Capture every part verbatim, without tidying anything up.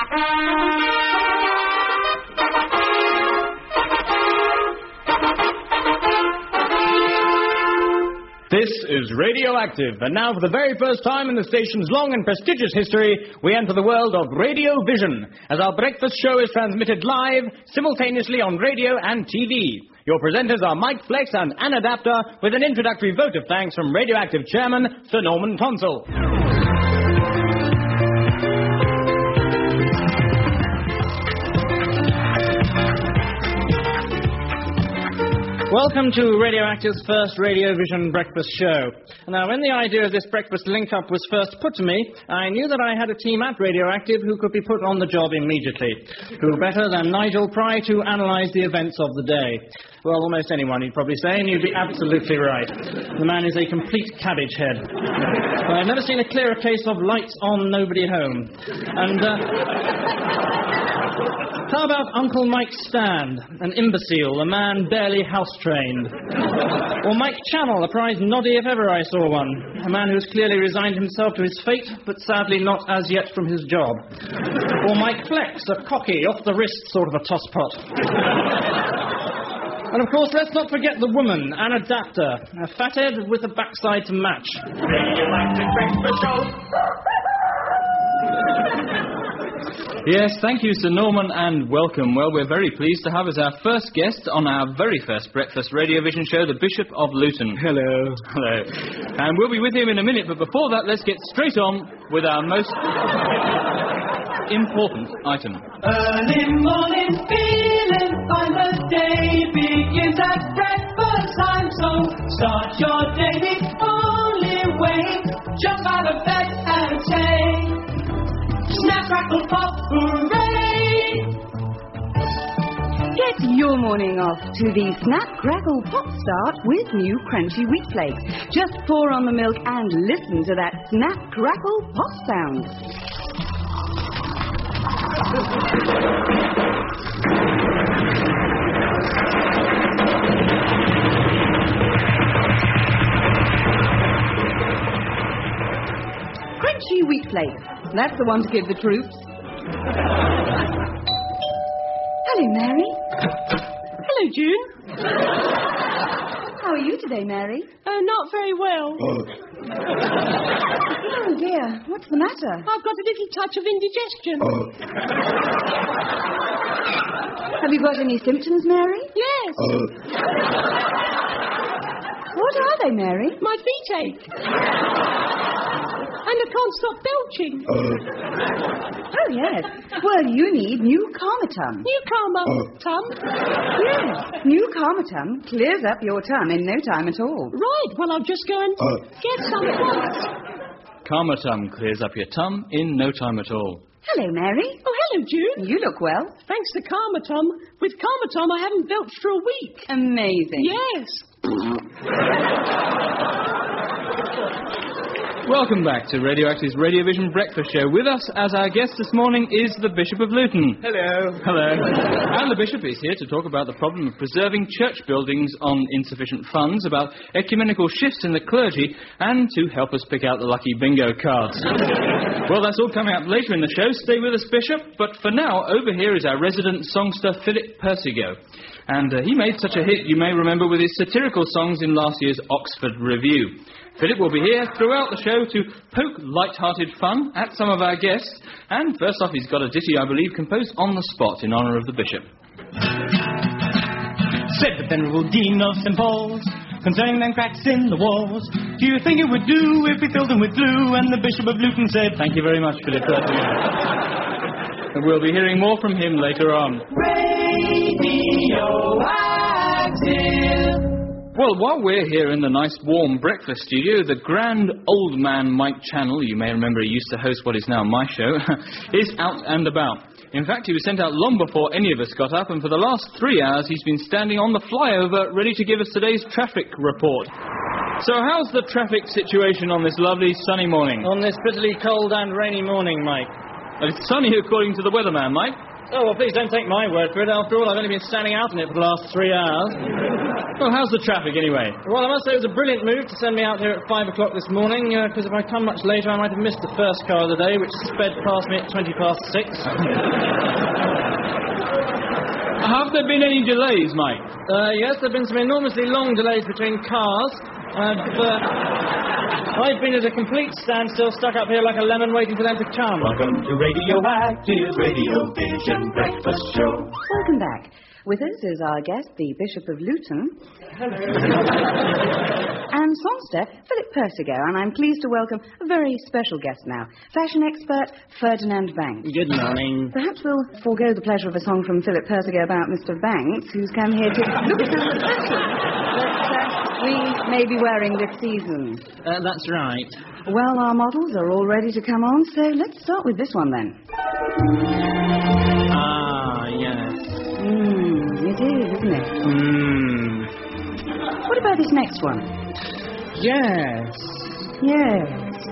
This is Radioactive, and now for the very first time in the station's long and prestigious history, we enter the world of Radio Vision, as our breakfast show is transmitted live, simultaneously on radio and T V. Your presenters are Mike Flex and Ann Adapter, with an introductory vote of thanks from Radioactive Chairman Sir Norman Tonsell. Welcome to Radioactive's first Radio Vision breakfast show. Now, when the idea of this breakfast link-up was first put to me, I knew that I had a team at Radioactive who could be put on the job immediately. Who better than Nigel Pry to analyse the events of the day? Well, almost anyone, you'd probably say, and you'd be absolutely right. The man is a complete cabbage head. Well, I've never seen a clearer case of lights on, nobody home. And, uh... how about Uncle Mike Stand, an imbecile, a man barely house-trained? Or Mike Channel, a prize noddy if ever I saw one, a man who's clearly resigned himself to his fate, but sadly not as yet from his job. Or Mike Flex, a cocky, off-the-wrist sort of a tosspot. And, of course, let's not forget the woman, an adapter, a fathead with a backside to match. Radioactive breakfast show. Yes, thank you, Sir Norman, and welcome. Well, we're very pleased to have as our first guest on our very first breakfast Radio Vision show, the Bishop of Luton. Hello. Hello. And we'll be with him in a minute, but before that, let's get straight on with our most important item. Early morning feeling fine, the day begins at breakfast time, so start your day the only way. Jump out of bed and say, snap, crackle, pop, hooray! Get your morning off to the Snap, Crackle, Pop Start with new crunchy wheat flakes. Just pour on the milk and listen to that Snap, Crackle, Pop sound. Crunchy wheat flakes. That's the one to give the troops. Hello, Mary. Hello, June. How are you today, Mary? Oh, not very well. Oh, dear. What's the matter? I've got a little touch of indigestion. Have you got any symptoms, Mary? Yes. What are they, Mary? My feet ache. And I can't stop belching. Oh, yes. Well, you need new Karmatum. New Karmatum? Yes. New Karmatum clears up your tum in no time at all. Right. Well, I'll just go and get some at once. Karmatum clears up your tum in no time at all. Hello, Mary. Oh, hello, June. You look well. Thanks to Karmatum. With Karmatum, I haven't belched for a week. Amazing. Yes. Welcome back to Radioactive's Radio Vision breakfast show. With us as our guest this morning is the Bishop of Luton. Hello. Hello. And the Bishop is here to talk about the problem of preserving church buildings on insufficient funds, about ecumenical shifts in the clergy, and to help us pick out the lucky bingo cards. Well, that's all coming up later in the show. Stay with us, Bishop. But for now, over here is our resident songster, Philip Persigo. And uh, he made such a hit, you may remember, with his satirical songs in last year's Oxford Review. Philip will be here throughout the show to poke light-hearted fun at some of our guests. And first off, he's got a ditty, I believe, composed on the spot in honour of the Bishop. Said the venerable Dean of Saint Paul's, concerning them cracks in the walls, do you think it would do if we filled them with glue? And the Bishop of Luton said, thank you very much, Philip. And we'll be hearing more from him later on. Radioactive. Well, while we're here in the nice warm breakfast studio, the grand old man Mike Channel, you may remember he used to host what is now my show, is out and about. In fact, he was sent out long before any of us got up, and for the last three hours he's been standing on the flyover ready to give us today's traffic report. So how's the traffic situation on this lovely sunny morning? On this bitterly cold and rainy morning, Mike. Well, it's sunny according to the weatherman, Mike. Oh, well, please don't take my word for it. After all, I've only been standing out in it for the last three hours. Well, how's the traffic, anyway? Well, I must say it was a brilliant move to send me out here at five o'clock this morning, because uh, if I'd come much later, I might have missed the first car of the day, which sped past me at twenty past six. Have there been any delays, Mike? Uh, yes, there have been some enormously long delays between cars. I've, uh, I've been at a complete standstill, stuck up here like a lemon waiting for them to come. Welcome to Radioactive Radio Vision Breakfast Show. Welcome back. With us is our guest, the Bishop of Luton. And songster, Philip Persigo. And I'm pleased to welcome a very special guest now, fashion expert Ferdinand Banks. Good morning. Perhaps we'll forego the pleasure of a song from Philip Persigo about Mister Banks, who's come here to look at some of the fashion that uh, we may be wearing this season. Uh, that's right. Well, our models are all ready to come on, so let's start with this one then. Ah, yes. Mmm, it is, isn't it? Mmm. What about this next one? Yes. Yes.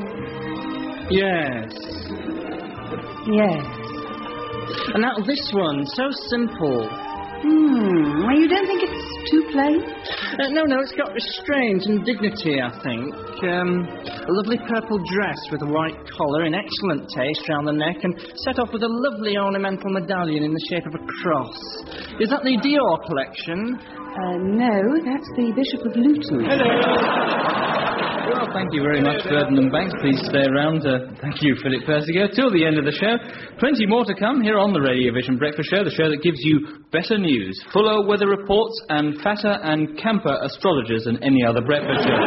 Yes. Yes. And now this one, so simple. Hmm. Well, you don't think it's too plain? Uh, no, no, it's got restraint and dignity, I think. Um, a lovely purple dress with a white collar in excellent taste round the neck and set off with a lovely ornamental medallion in the shape of a cross. Is that the Dior collection? Uh, no, that's the Bishop of Luton. Well, thank you very much, Ferdinand Banks. Please stay around. Uh, thank you, Philip Persigo. Till the end of the show. Plenty more to come here on the Radio Vision Breakfast Show, the show that gives you better news, fuller weather reports, and fatter and camper astrologers than any other breakfast show.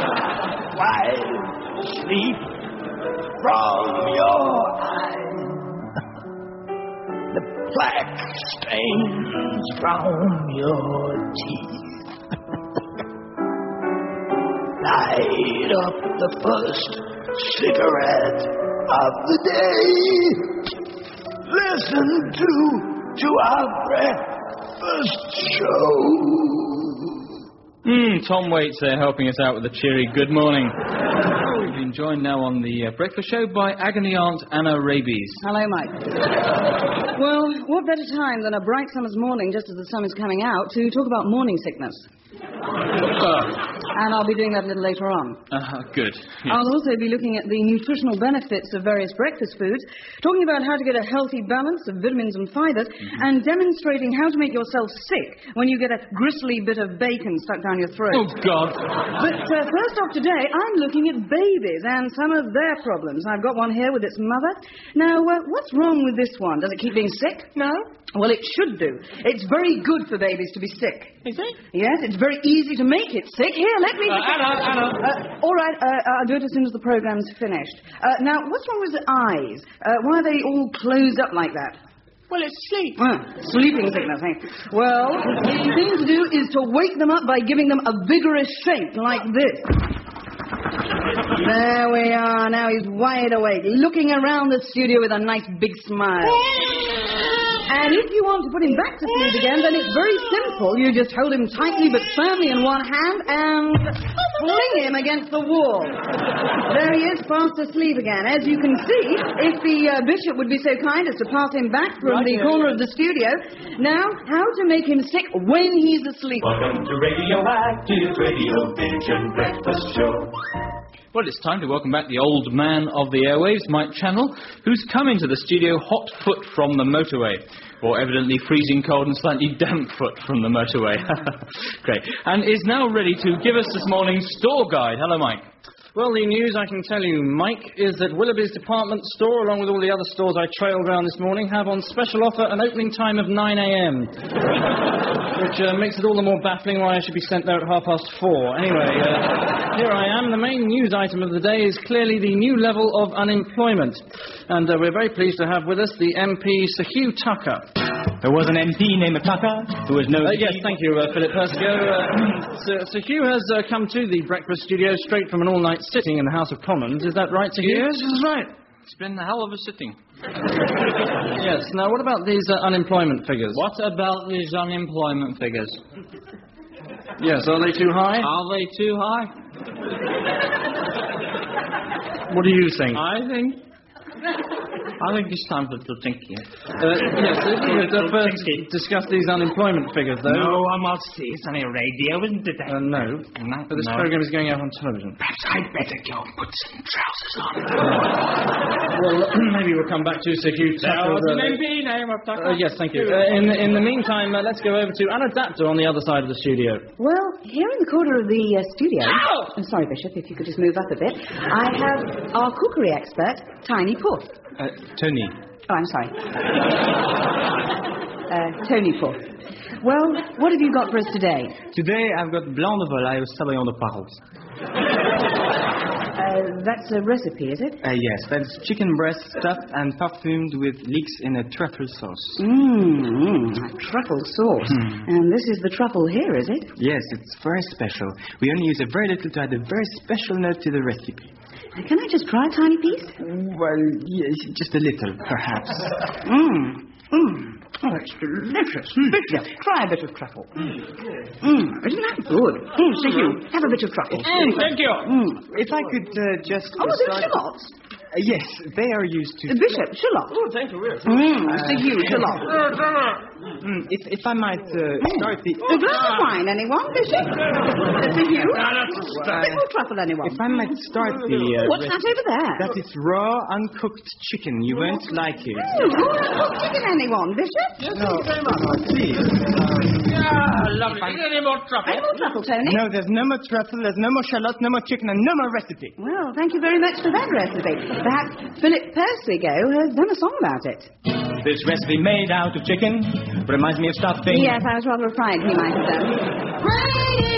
Wipe sleep from your eyes. The black stains from your teeth. Light up the first cigarette of the day. Listen to to our breakfast show. Hmm, Tom Waits there helping us out with a cheery good morning. Oh, we've been joined now on the uh, breakfast show by agony aunt Anna Rabies. Hello, Mike. Well, what better time than a bright summer's morning, just as the sun is coming out, to talk about morning sickness? Uh, And I'll be doing that a little later on. uh, good. Yes. I'll also be looking at the nutritional benefits of various breakfast foods, talking about how to get a healthy balance of vitamins and fibers, mm-hmm. and demonstrating how to make yourself sick when you get a gristly bit of bacon stuck down your throat. Oh, God. But uh, first off today, I'm looking at babies and some of their problems. I've got one here with its mother. Now, uh, what's wrong with this one? Does it keep being sick? No. Well, it should do. It's very good for babies to be sick. Is it? Yes, it's very easy to make it sick. Here, let me... Uh, Anna, Anna. Uh, all right, uh, I'll do it as soon as the programme's finished. Uh, now, what's wrong with the eyes? Uh, why are they all closed up like that? Well, it's sleep. Ah, sleeping sickness, eh? Well, the thing to do is to wake them up by giving them a vigorous shake like this. There we are. Now he's wide awake, looking around the studio with a nice big smile. And if you want to put him back to sleep again, then it's very simple. You just hold him tightly but firmly in one hand and fling him against the wall. There he is, fast asleep again. As you can see, if the uh, bishop would be so kind as to pass him back from the corner of the studio. Now, how to make him sick when he's asleep. Welcome to Radioactive Radio Vision Breakfast Show. Well, it's time to welcome back the old man of the airwaves, Mike Channel, who's come into the studio hot foot from the motorway. Or evidently freezing cold and slightly damp foot from the motorway. Great. And is now ready to give us this morning's store guide. Hello, Mike. Well, the news I can tell you, Mike, is that Willoughby's department store, along with all the other stores I trailed around this morning, have on special offer an opening time of nine a.m., which uh, makes it all the more baffling why I should be sent there at half past four. Anyway, uh, here I am. The main news item of the day is clearly the new level of unemployment. And uh, we're very pleased to have with us the M P Sir Hugh Tucker. There was an M P named Tucker who was no... Uh, yes, thank you, uh, Philip Persigo. Uh, Sir, Sir Hugh has uh, come to the breakfast studio straight from an all-night sitting in the House of Commons. Is that right, Sir Hugh? Yes, that's right. It's been a hell of a sitting. Yes. Now, what about these uh, unemployment figures? What about these unemployment figures? Yes, are they too high? Are they too high? What do you think? I think... I think it's time for to think here. Uh, yes, if we could uh, first discuss these unemployment figures, though. No, I must see. It's on the radio, isn't it? Uh, no. no. But this no. program is going out on television. Perhaps I'd better go and put some trousers on. Well, maybe we'll come back to Sir Hugh Tucker. An M P name of Uh, yes, thank you. Uh, in, the, in the meantime, uh, let's go over to an adapter on the other side of the studio. Well, here in the corner of the uh, studio... I'm sorry, Bishop, if you could just move up a bit. I have our cookery expert, Tiny Puff. Uh, Tony. Oh, I'm sorry. uh, Tony Puff. Well, what have you got for us today? Today I've got blanc de volaille au sabayon de Paros. Uh, that's a recipe, is it? Uh, yes, that's chicken breast stuffed and perfumed with leeks in a truffle sauce. Mmm, a truffle sauce. Mm. And this is the truffle here, is it? Yes, it's very special. We only use a very little to add a very special note to the recipe. Uh, can I just try a tiny piece? Well, yes, just a little, perhaps. Mmm. Mmm. Oh, it's delicious. Bishop, try a bit of truffle. Mmm. Isn't that good? Mmm, Sir Hugh, have a bit of truffle. Mm, thank you. Mmm. If I could uh, just... Oh, uh, is it start- shallots? Uh, yes, they are used to... Uh, Bishop, shallot. Oh, thank you, yes. Mmm, Sir Hugh, shallot. Mm, if, if I might uh, start the... A glass of wine, anyone, Bishop? Uh, Sir Hugh? A bit more truffle, anyone? If I might start the... Uh, What's that over there? That is raw, uncooked chicken. You won't like it. Oh, cooked chicken, anyone, Bishop? No, no, please. Ah, lovely. Any more trouble? Any more truffle, Tony? No, there's no more truffle, there's no more shallots, no more chicken, and no more recipe. Well, thank you very much for that recipe. Perhaps Philip Persigo has done a song about it. This recipe made out of chicken reminds me of stuffing. Yes, I was rather afraid he might have done.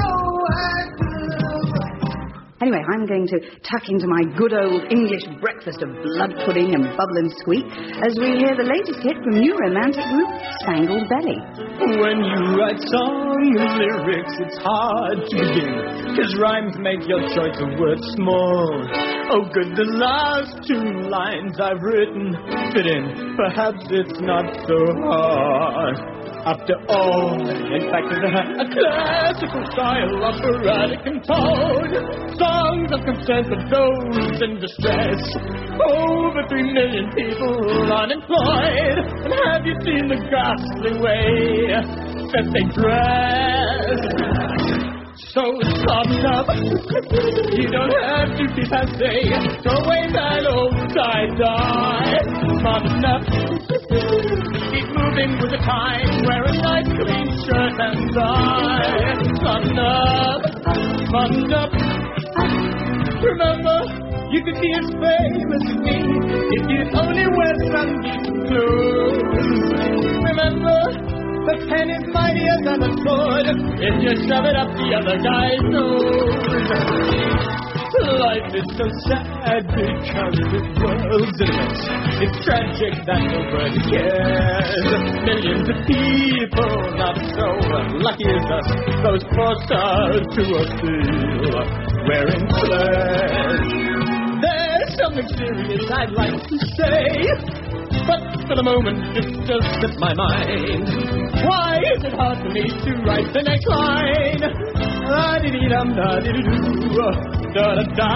Anyway, I'm going to tuck into my good old English breakfast of blood pudding and bubble and squeak as we hear the latest hit from new romantic group Spangled Belly. When you write song lyrics, it's hard to begin, because rhymes make your choice of words small. Oh, good, the last two lines I've written fit in. Perhaps it's not so hard. After all, in fact, it's a, a classical style, operatic and tone. Songs of concern for those in distress. Over three million people unemployed. And have you seen the ghastly way that they dress? So soften up. You don't have to be passé. Throw away that old tie-dye. Soften up. Keep moving with the time. Wear a nice clean shirt and tie. Soften up. Soften up. Remember, you could be as famous as me if you'd only wear some decent clothes. Remember, the pen is mightier than a sword if you shove it up the other guy's nose. Life is so sad because this world's in a mess. It's tragic that nobody cares. Millions of people not so lucky as us. Those poor stars who are still wearing flesh. There's something serious I'd like to say, but for the moment it just slipped my mind. Why is it hard for me to write the next line? La-dee-dee-dum, da-dee-dee-doo. Da-da-da.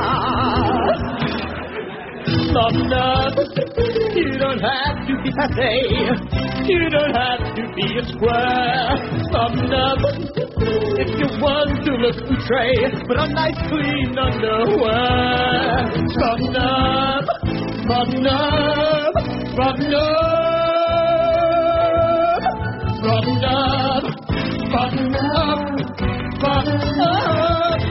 Soften up. You don't have to be passé. You don't have to be a square. Soften up. If you want to look outré, put on nice clean underwear. Soften up. Soften up. Soften up. Soften up. Soften up. Soften up.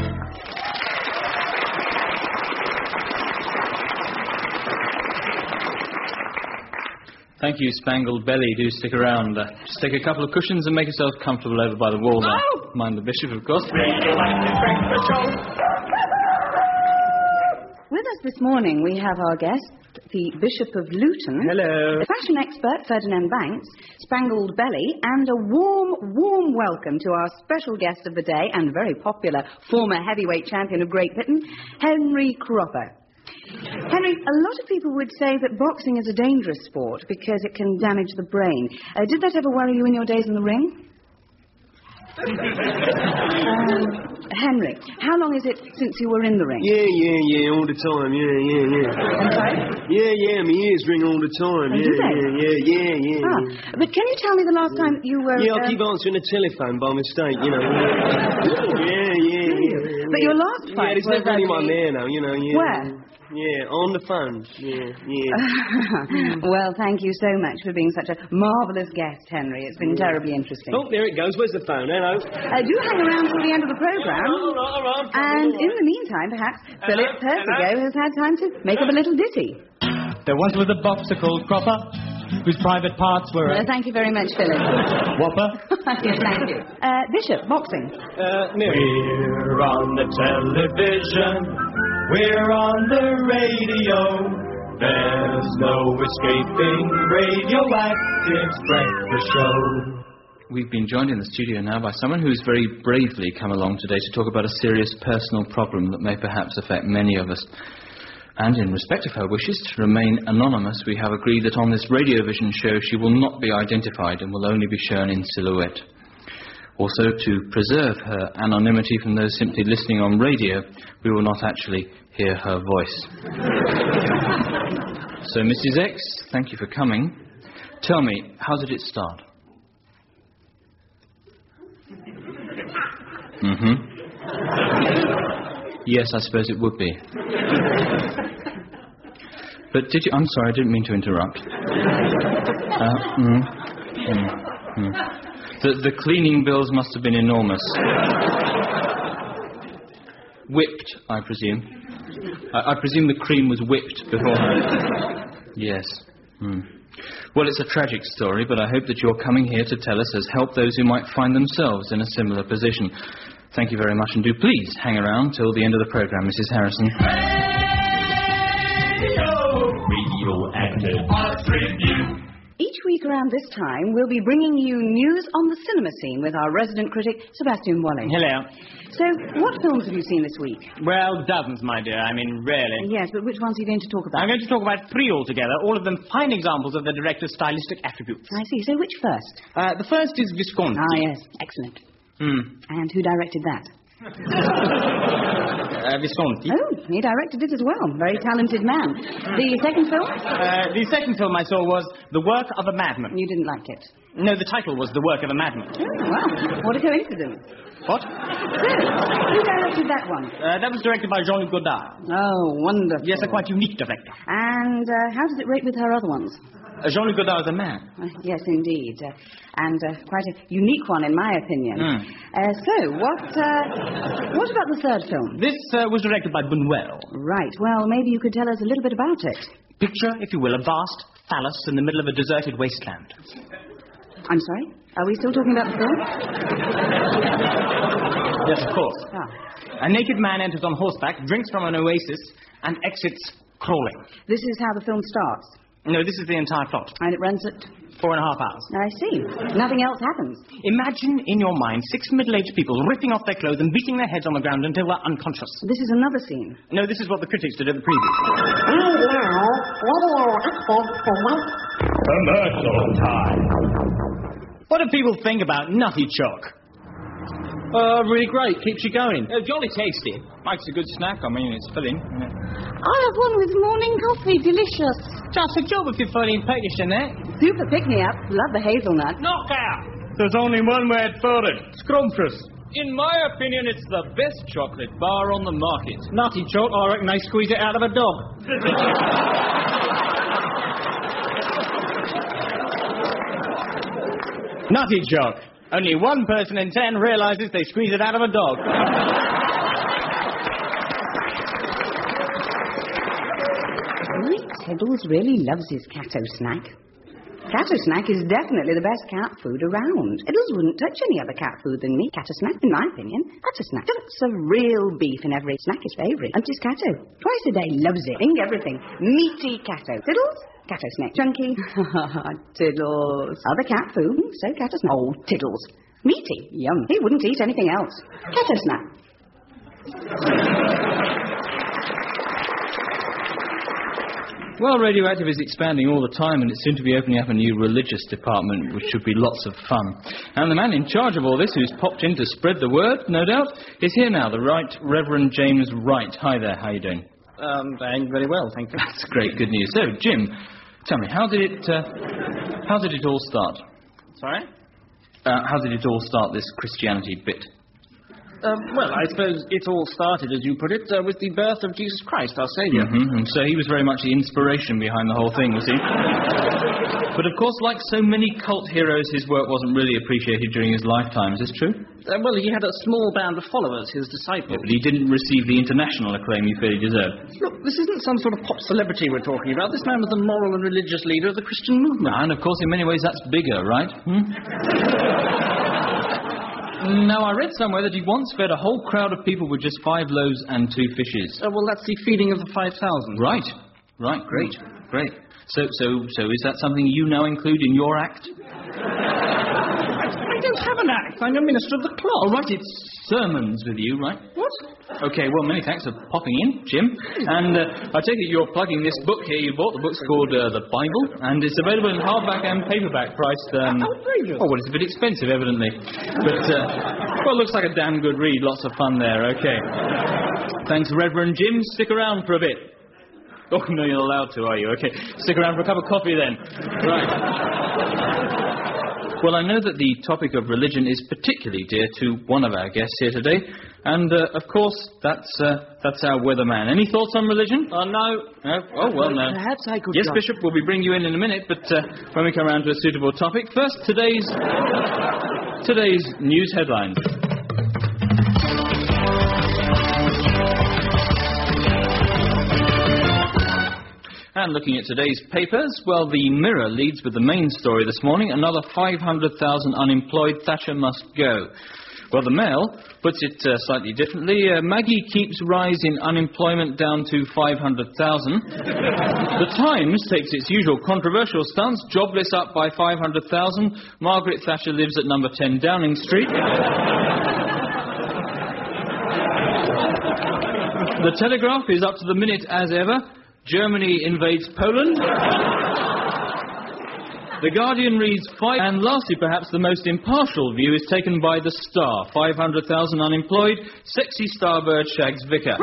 Thank you, Spangled Belly. Do stick around. Uh, just take a couple of cushions and make yourself comfortable over by the wall there. Oh! Mind the Bishop, of course. With us this morning, we have our guest, the Bishop of Luton. Hello. The fashion expert, Ferdinand Banks, Spangled Belly, and a warm, warm welcome to our special guest of the day and very popular former heavyweight champion of Great Britain, Henry Cropper. Henry, a lot of people would say that boxing is a dangerous sport because it can damage the brain. Uh, did that ever worry you in your days in the ring? um, Henry, how long is it since you were in the ring? Yeah, yeah, yeah, all the time, yeah, yeah, yeah. I'm sorry? Yeah, yeah, my ears ring all the time, Oh, yeah, do they? yeah, yeah, yeah, yeah. Ah, but can you tell me the last time you were... Yeah, I uh, keep answering the telephone by mistake, you know. Yeah, yeah, yeah. But your last Yeah, fight there's was... never at anyone the- there now, you know, yeah. Where? Yeah, on the phone, yeah, yeah. Well, thank you so much for being such a marvellous guest, Henry. It's been terribly interesting. Oh, there it goes. Where's the phone? Hello. Uh, do hang around till the end of the programme. All right, all right. And in the meantime, perhaps, Philip Persigo has had time to make up a little ditty. There once was a boxer called Cropper, whose private parts were Uh, thank you very much, Philip. Whopper. Yes, thank you. Uh, Bishop, boxing. Uh, Mary. We're on the television, we're on the radio. There's no escaping Radioactive's breakfast show. We've been joined in the studio now by someone who's very bravely come along today to talk about a serious personal problem that may perhaps affect many of us. And in respect of her wishes to remain anonymous, we have agreed that on this Radiovision show she will not be identified and will only be shown in silhouette. Also, to preserve her anonymity from those simply listening on radio, we will not actually hear her voice. So, Missus X, thank you for coming. Tell me, how did it start? Mm-hmm. Yes, I suppose it would be. But did you... I'm sorry, I didn't mean to interrupt. Uh, mm, mm, mm. The, the cleaning bills must have been enormous. Whipped, I presume. I, I presume the cream was whipped beforehand. Yes. Hmm. Well, it's a tragic story, but I hope that your coming here to tell us has helped those who might find themselves in a similar position. Thank you very much, and do please hang around till the end of the programme, Missus Harrison. Radioactive Art Review. Each week around this time, we'll be bringing you news on the cinema scene with our resident critic, Sebastian Wally. Hello. So, what films have you seen this week? Well, dozens, my dear. I mean, really. Yes, but which ones are you going to talk about? I'm going to talk about three altogether, all of them fine examples of the director's stylistic attributes. I see. So, which first? Uh, the first is Visconti. Ah, yes. Excellent. Hmm. And who directed that? Uh, Visconti. Oh, he directed it as well. Very talented man. The second film? Uh, the second film I saw was The Work of a Madman. You didn't like it. No, the title was The Work of a Madman. Oh, wow. What a coincidence. What? So, who directed that one? Uh, that was directed by Jean-Luc Godard. Oh, wonderful. Yes, a quite unique director. And uh, how does it rate with her other ones? Uh, Jean-Luc Godard is a man. Uh, yes, indeed. Uh, and uh, quite a unique one, in my opinion. Mm. Uh, so, what uh, what about the third film? This uh, was directed by Buñuel. Right. Well, maybe you could tell us a little bit about it. Picture, if you will, a vast phallus in the middle of a deserted wasteland. I'm sorry? Are we still talking about the film? Yes, of course. Ah. A naked man enters on horseback, drinks from an oasis, and exits crawling. This is how the film starts. No, this is the entire plot. And it runs at... Four and a half hours. I see. Nothing else happens. Imagine in your mind six middle-aged people ripping off their clothes and beating their heads on the ground until they're unconscious. This is another scene. No, this is what the critics did at the preview. Commercial time. What do people think about Nutty Chalk? Uh, really great. Keeps you going. Uh, jolly tasty. Makes a good snack. I mean, it's filling. Isn't it? I have one with morning coffee. Delicious. Just a job if you're feeling peckish in there. Super pick-me-up. Love the hazelnut. Knockout! There's only one word for it. Scrumptious. In my opinion, it's the best chocolate bar on the market. Nutty Chalk, I reckon they squeeze it out of a dog. Nutty Chalk. Only one person in ten realizes they squeeze it out of a dog. Rick Tiddles really loves his Cato snack. Cato snack is definitely the best cat food around. Tiddles wouldn't touch any other cat food than me. Cato snack, in my opinion. Cato snack. Chunks of real beef in every snack is favourite. And his Cato. Twice a day loves it. Think everything. Meaty Cato. Tiddles? Cato snack. Chunky. Tiddles. Other cat food. So Cato snack. Oh, Tiddles. Meaty. Yum. He wouldn't eat anything else. Cato snack. Well, Radioactive is expanding all the time, and it's soon to be opening up a new religious department, which should be lots of fun. And the man in charge of all this, who's popped in to spread the word, no doubt, is here now, the Right Reverend James Wright. Hi there, how you doing? Um, I'm very well, thank you. That's great, good news. So, Jim, tell me, how did it, uh, how did it all start? Sorry? Uh, how did it all start, this Christianity bit? Um, well, I suppose it all started, as you put it, uh, with the birth of Jesus Christ, our Saviour. Mm-hmm. And so he was very much the inspiration behind the whole thing, was he? But of course, like so many cult heroes, his work wasn't really appreciated during his lifetime. Is this true? Uh, well, he had a small band of followers, his disciples. Yeah, but he didn't receive the international acclaim he fairly deserved. Look, this isn't some sort of pop celebrity we're talking about. This man was the moral and religious leader of the Christian movement. And of course, in many ways, that's bigger, right? Hmm? Now, I read somewhere that he once fed a whole crowd of people with just five loaves and two fishes. Uh, well, that's the feeding of the five thousand. Right. Right, great, great. So, so, so is that something you now include in your act? I don't have an act. I'm a minister of the cloth. Oh, right, it's sermons with you, right? What? Okay, well, many thanks for popping in, Jim. And uh, I take it you're plugging this book here you bought. The book's called uh, The Bible, and it's available in hardback and paperback, priced... Um, Outrageous. Oh, well, it's a bit expensive, evidently. But, uh, well, it looks like a damn good read. Lots of fun there, okay. Thanks, Reverend Jim. Stick around for a bit. Oh, no, you're not allowed to, are you? Okay, stick around for a cup of coffee then. Right. Well, I know that the topic of religion is particularly dear to one of our guests here today, and, uh, of course, that's uh, that's our weatherman. Any thoughts on religion? Uh, no. No? Oh, well, no. Perhaps I could... Yes, just... Bishop, we'll be bringing you in in a minute, but uh, when we come around to a suitable topic, first, today's, today's news headlines. And looking at today's papers, well, the Mirror leads with the main story this morning. Another five hundred thousand unemployed. Thatcher must go. Well, the Mail puts it uh, slightly differently. Uh, Maggie keeps rise in unemployment down to five hundred thousand. The Times takes its usual controversial stance. Jobless up by five hundred thousand. Margaret Thatcher lives at number ten Downing Street. The Telegraph is up to the minute as ever. Germany invades Poland. The Guardian reads five, and lastly, perhaps the most impartial view is taken by The Star. five hundred thousand unemployed, sexy starbird shags vicar.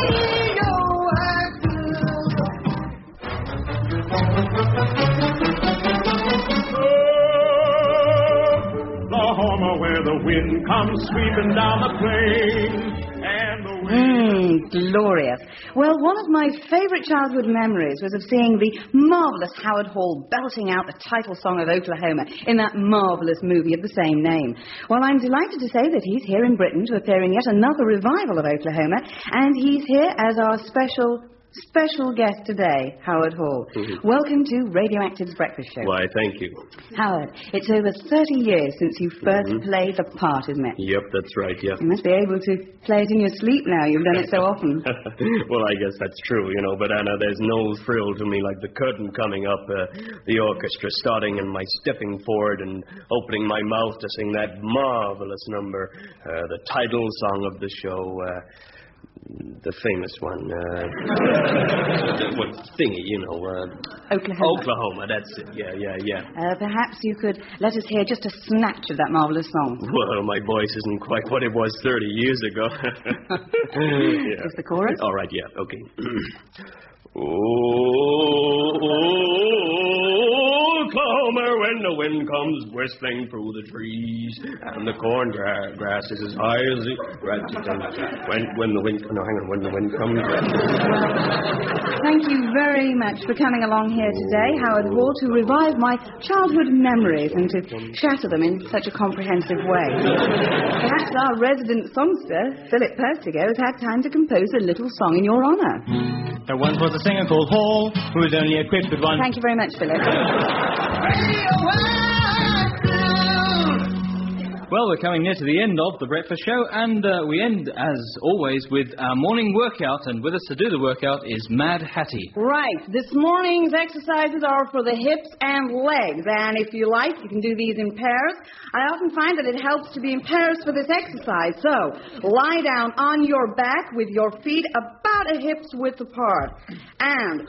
Oklahoma, where the wind comes sweeping down the plain. Mmm, glorious. Well, one of my favourite childhood memories was of seeing the marvellous Howard Hall belting out the title song of Oklahoma in that marvellous movie of the same name. Well, I'm delighted to say that he's here in Britain to appear in yet another revival of Oklahoma, and he's here as our special... Special guest today, Howard Hall. Mm-hmm. Welcome to Radioactive's Breakfast Show. Why, thank you. Howard, it's over thirty years since you first mm-hmm. played the part, isn't it? Yep, that's right, yeah. You must be able to play it in your sleep now. You've done it so often. Well, I guess that's true, you know, but Anna, there's no thrill to me like the curtain coming up, uh, the orchestra starting, and my stepping forward and opening my mouth to sing that marvelous number, uh, the title song of the show, uh... the famous one, uh, what thingy, you know, uh, Oklahoma. Oklahoma, that's it, yeah, yeah, yeah. Uh, perhaps you could let us hear just a snatch of that marvellous song. Well, my voice isn't quite what it was thirty years ago. Yeah. Is the chorus? All right, yeah, okay. Oh, Oklahoma, when the wind comes whistling through the trees, and the corn gra- grass is as high as it... When, when the wind... No, hang on, when the wind comes... Thank you very much for coming along here today, Howard Hall, to revive my childhood memories and to shatter them in such a comprehensive way. Perhaps our resident songster, Philip Persigo, has had time to compose a little song in your honour. There once was a singer called Hall, who was only equipped with one... Thank you very much, Philip. Well, we're coming near to the end of the breakfast show, and uh, we end, as always, with our morning workout, and with us to do the workout is Mad Hattie. Right. This morning's exercises are for the hips and legs, and if you like, you can do these in pairs. I often find that it helps to be in pairs for this exercise, so lie down on your back with your feet about a hip's width apart, and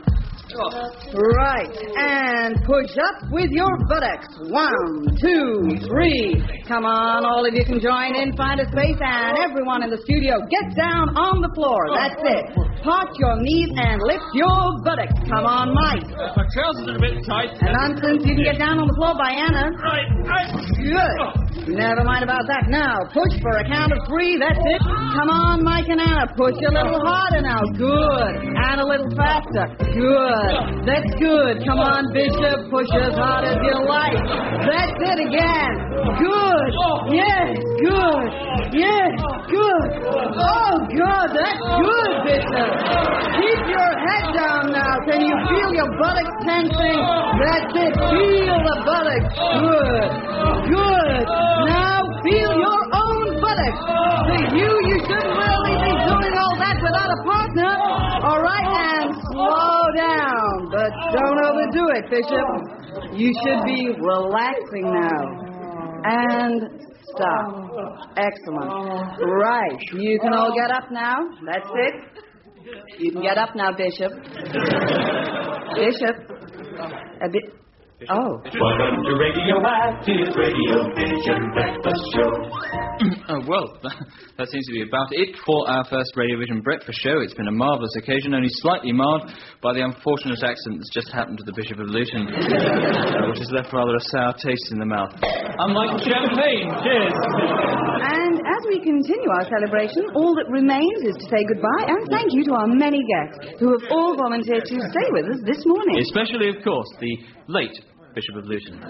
Right. And push up with your buttocks. One, two, three. Come on, all of you can join in, find a space, and everyone in the studio, get down on the floor. That's it. Part your knees and lift your buttocks. Come on, Mike. My trousers are a bit tight. And nonsense, you can get down on the floor by Anna. Right. I... Good. Never mind about that now. Push for a count of three. That's it. Come on, Mike and Anna. Push a little harder now. Good. And a little faster. Good. That's good. Come on, Bishop. Push as hard as you like. That's it again. Good. Yes. Good. Yes. Good. Oh, God. That's good, Bishop. Keep your head down now. Can you feel your buttocks tensing? That's it. Feel the buttocks. Good. Good. Now feel your own buttocks. To you, you shouldn't really be doing all that without a partner. All right, and slow down. But don't overdo it, Bishop. You should be relaxing now. And stop. Excellent. Right. You can all get up now. That's it. You can get up now, Bishop. Bishop. A bit. Oh. Welcome to Radioactive Radio Vision Breakfast Show. Oh, well, that, that seems to be about it for our first Radio Vision Breakfast Show. It's been a marvellous occasion, only slightly marred by the unfortunate accident that's just happened to the Bishop of Luton, uh, which has left rather a sour taste in the mouth. Unlike champagne. Cheers. And as we continue our celebration, all that remains is to say goodbye and thank you to our many guests who have all volunteered to stay with us this morning. Especially, of course, the late Bishop of Luton.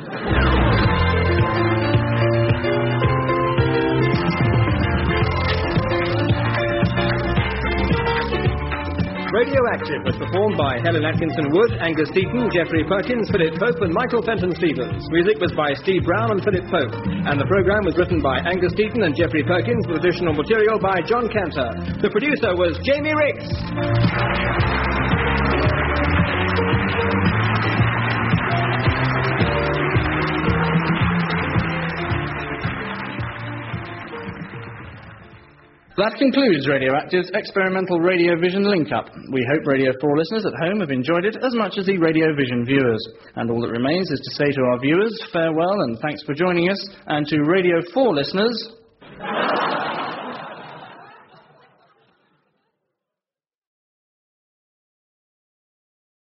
Radioactive was performed by Helen Atkinson Wood, Angus Deaton, Geoffrey Perkins, Philip Pope and Michael Fenton Stevens. Music was by Steve Brown and Philip Pope. And the programme was written by Angus Deaton and Geoffrey Perkins with additional material by John Cantor. The producer was Jamie Ricks. That concludes Radioactive's experimental Radio Vision link-up. We hope Radio four listeners at home have enjoyed it as much as the Radio Vision viewers. And all that remains is to say to our viewers, farewell and thanks for joining us, and to Radio four listeners,